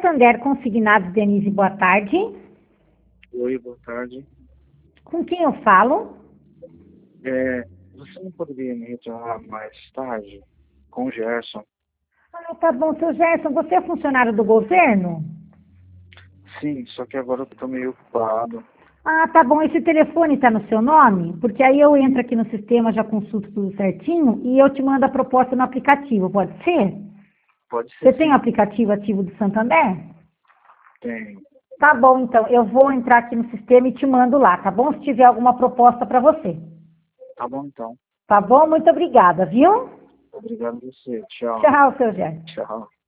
Santander Consignados, Denise, boa tarde. Oi, boa tarde. Com quem eu falo? Você não poderia me retornar mais tarde com o Gerson? Ah, tá bom, seu Gerson, você é funcionário do governo? Sim, só que agora eu tô meio ocupado. Ah, tá bom, esse telefone está no seu nome? Porque aí eu entro aqui no sistema, já consulto tudo certinho e eu te mando a proposta no aplicativo, pode ser? Pode ser Você tem o sim. aplicativo ativo do Santander? Tem. Tá bom, então, eu vou entrar aqui no sistema e te mando lá, tá bom? Se tiver alguma proposta para você. Tá bom então. Tá bom? Muito obrigada, viu? Obrigado a você. Tchau. Tchau, seu Gerson. Tchau.